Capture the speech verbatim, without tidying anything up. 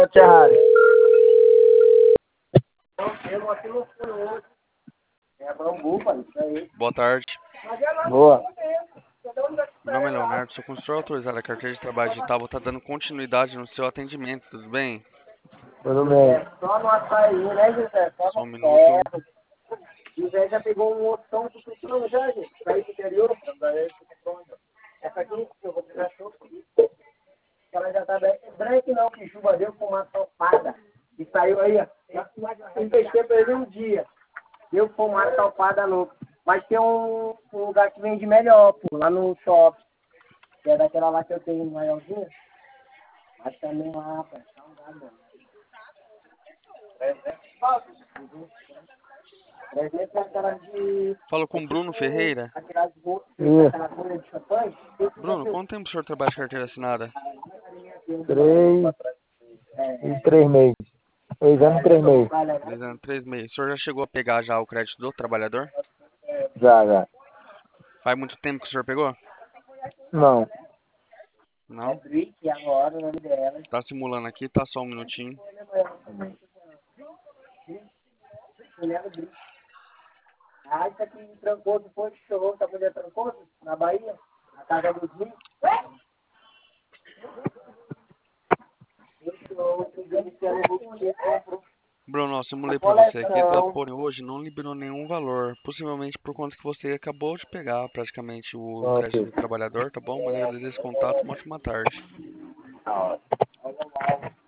Ferrari. Boa tarde. Boa. Meu nome é Leonardo, sou consultor autorizado da carteira de trabalho digital. Vou estar dando continuidade no seu atendimento, tudo bem? Tudo bem. Só no açaí, né, José? Só Só um no minuto. ferro. José já pegou um outro que tu comprou já, gente. Pra ir pro interior. Essa aqui, eu vou pegar show. Ela já tá branca, não, que chuva deu com uma topada. E saiu aí, ó. Eu investi pra ele um dia. Deu fumar topada louca. Mas tem um, um lugar que vende melhor, pô, lá no shopping. Que é daquela lá que eu tenho maiorzinha. Mas também lá, pô, tá um lugar bom. Falo com Bruno Ferreira. Bruno, quanto tempo o senhor trabalha de carteira assinada? Três e três meses. Três anos e três meses. Três anos, três meses. O senhor já chegou a pegar já o crédito do trabalhador? Já, já. Faz muito tempo que o senhor pegou? Não. Não? Tá simulando aqui, tá só um minutinho. Ah, isso aqui em Trancoso foi que chegou, tá mulher Trancoso, na Bahia, na casa dos mil. Bruno, eu simulei pra você aqui, pela Pony hoje não liberou nenhum valor. Possivelmente por conta que você acabou de pegar praticamente o crédito do Ok. trabalhador, tá bom? Mas eu agradeço esse contato, uma ótima tarde. Tá ótimo.